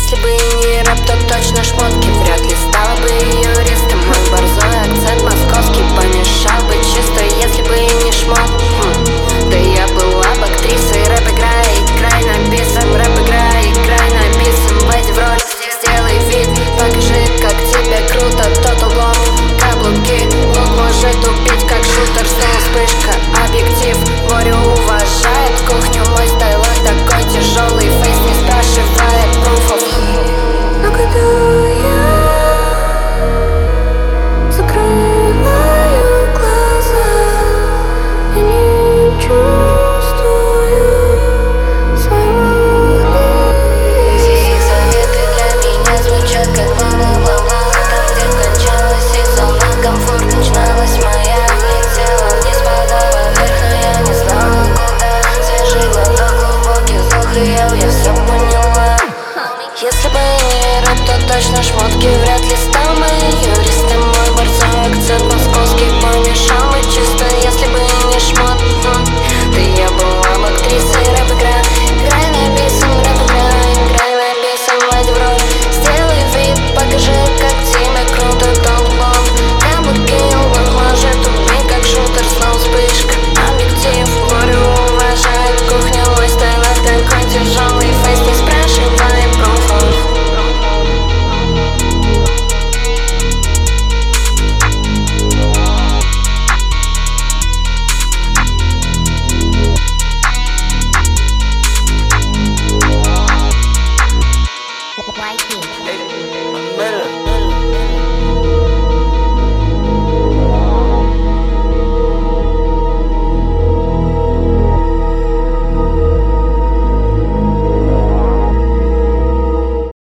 Если бы не рэп, то точно шмотки. Вряд ли стала бы юристом. Мой борзой акцент московский помешал бы чисто, если бы не шмот. Да я была бы актрисой. Рэп играй написан. Рэп играй написан. Войди в роль, сделай вид, покажи, как тебе круто. Total Block, каблуки, лук может убить, как шутер. Снова вспышка, объектив, море уважает кухню. Мой стайлок такой тяжелый, фейс не спрашивает пруфов. Но когда я закрываю глаза, я не чувствую своего лица. Их советы для меня звучат как бла-бла-бла-бла. Там, где кончалась их зона комфорт, начиналась моя. Летела вниз, падала вверх, но я не знала куда. Свежий глоток, глубокий вдох, и я все поняла. Если бы не рэп, то точно шмотки. Вряд ли стал бы юристом. Мой борзой акцент московский помешал бы чисто, если бы не шмот. Да я была бы актрисой. Рэп играй написан. Рэп играй написан. Войди в роль, сделай вид, покажи, как тебе круто. Don't blow, каблуки, лук может убить, как шутер. Снова вспышка, объектив, море уважает кухню. Мой стайлок такой тяжелый, фейс не спрашивай пруфов. Hey,